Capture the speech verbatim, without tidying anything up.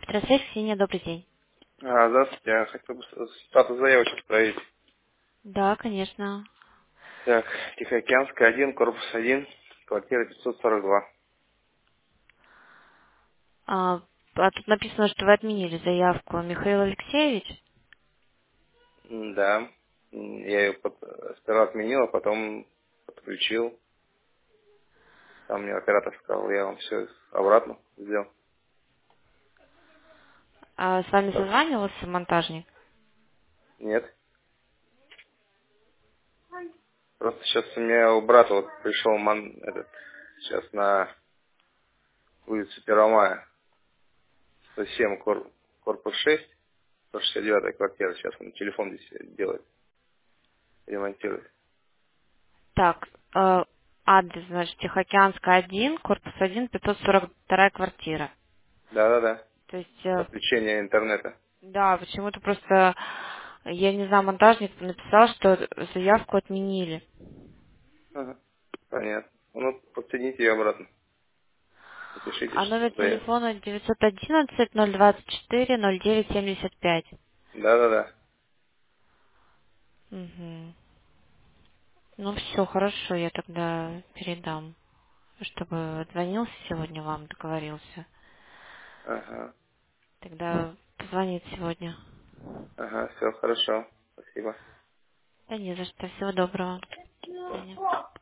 Электросвязь, Ксения, добрый день. А, здравствуйте, я хотел бы с- статус заявочки проверить. Да, конечно. Так, Тихоокеанская один, корпус один, квартира пятьсот сорок два. А, а тут написано, что вы отменили заявку. Михаил Алексеевич? М, Да, М, я ее под- сперва отменил, а потом подключил. Там мне оператор сказал, я вам все обратно сделал. А с вами Так, созванивался монтажник? нет, просто сейчас у меня у брата вот пришел ман, этот, сейчас на улицу Первого Мая, сто семь, кор- корпус шесть, сто шестьдесят девятая квартира, сейчас он телефон здесь делает, ремонтирует. Так, э, адрес, значит, Тихоокеанская один, корпус один, пятьсот сорок вторая квартира. Да-да-да, То есть, э, подключение интернета. да, почему-то просто, я не знаю, монтажник написал, что заявку отменили. Ага. Понятно. Ну, подсоедините ее обратно. Напишите, А номер что я... телефона девятьсот одиннадцать ноль двадцать четыре ноль девять семьдесят пять. Да-да-да. Угу. Ну все, хорошо, я тогда передам, чтобы звонился сегодня вам, договорился. Ага. Тогда позвонит сегодня. Ага, все хорошо. Спасибо. Да не за что, всего доброго. До свидания.